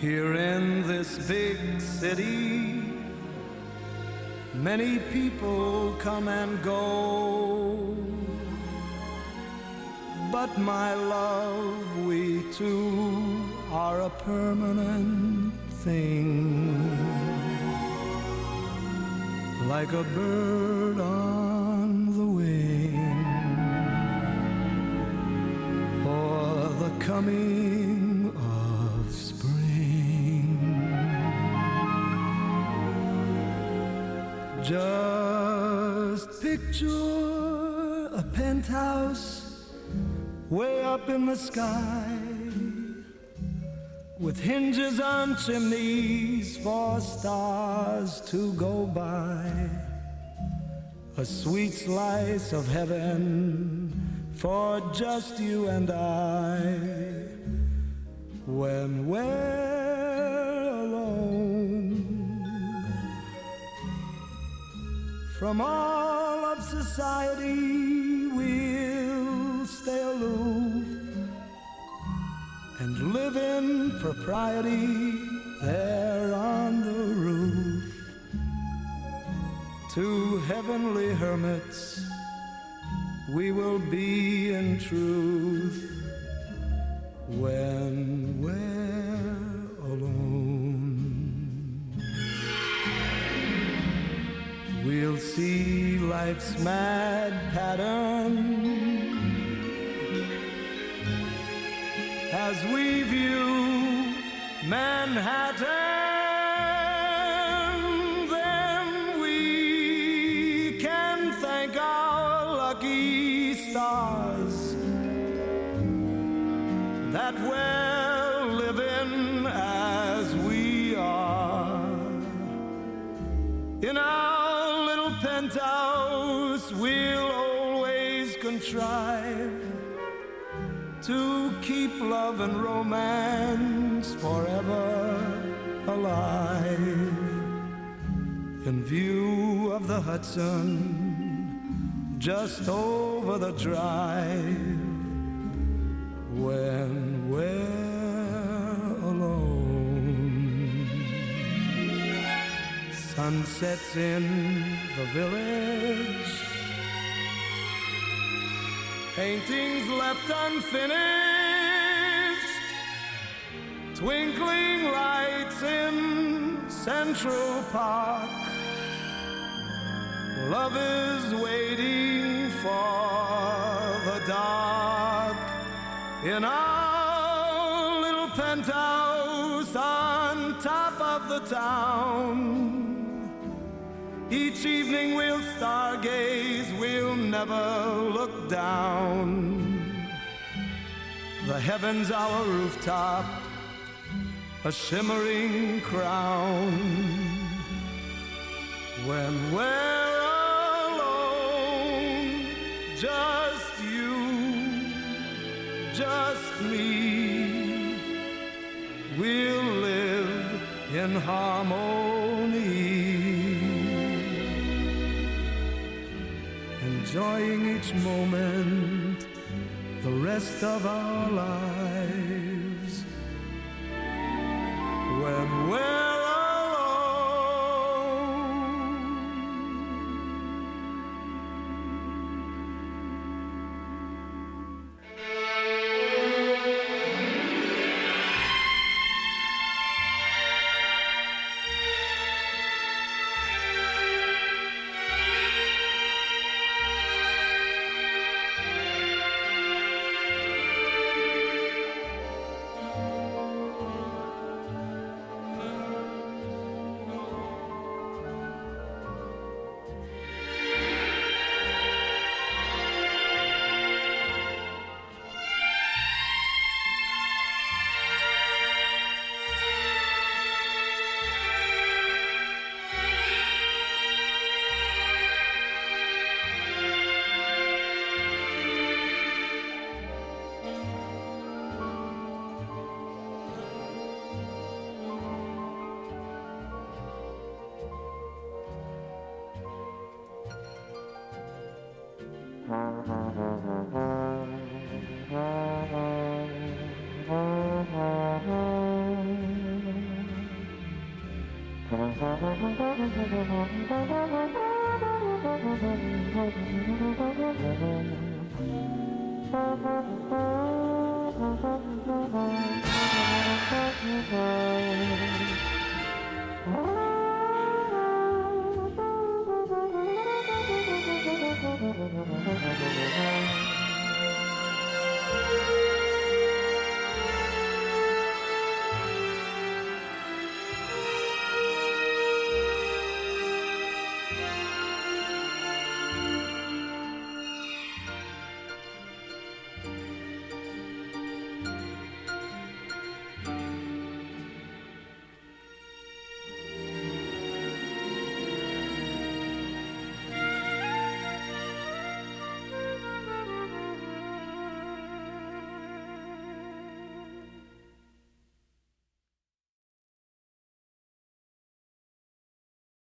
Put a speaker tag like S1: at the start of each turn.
S1: Here in this big city, many people come and go. But my love, we two are a permanent thing. Like a bird on the wing, or the coming of spring. Just picture a penthouse way up in the sky, with hinges on chimneys for stars to go by. A sweet slice of heaven for just you and I. When we're alone from all of society, we'll stay aloof and live in propriety there on the roof. Two heavenly hermits we will be in truth when we're alone. We'll see life's mad pattern as we view Manhattan. Then we can thank our lucky stars that we're living as we are. In our little penthouse we'll always contrive to keep love and romance forever alive. In view of the Hudson, just over the drive, when we're alone. Sunsets in the village, paintings left unfinished, twinkling lights in Central Park. Love is waiting for the dark in our little penthouse on top of the town. Each evening we'll stargaze, we'll never look down. The heavens our rooftop, a shimmering crown. When we're alone, just you, just me, we'll live in harmony, enjoying each moment the rest of our lives. When we're
S2: Oh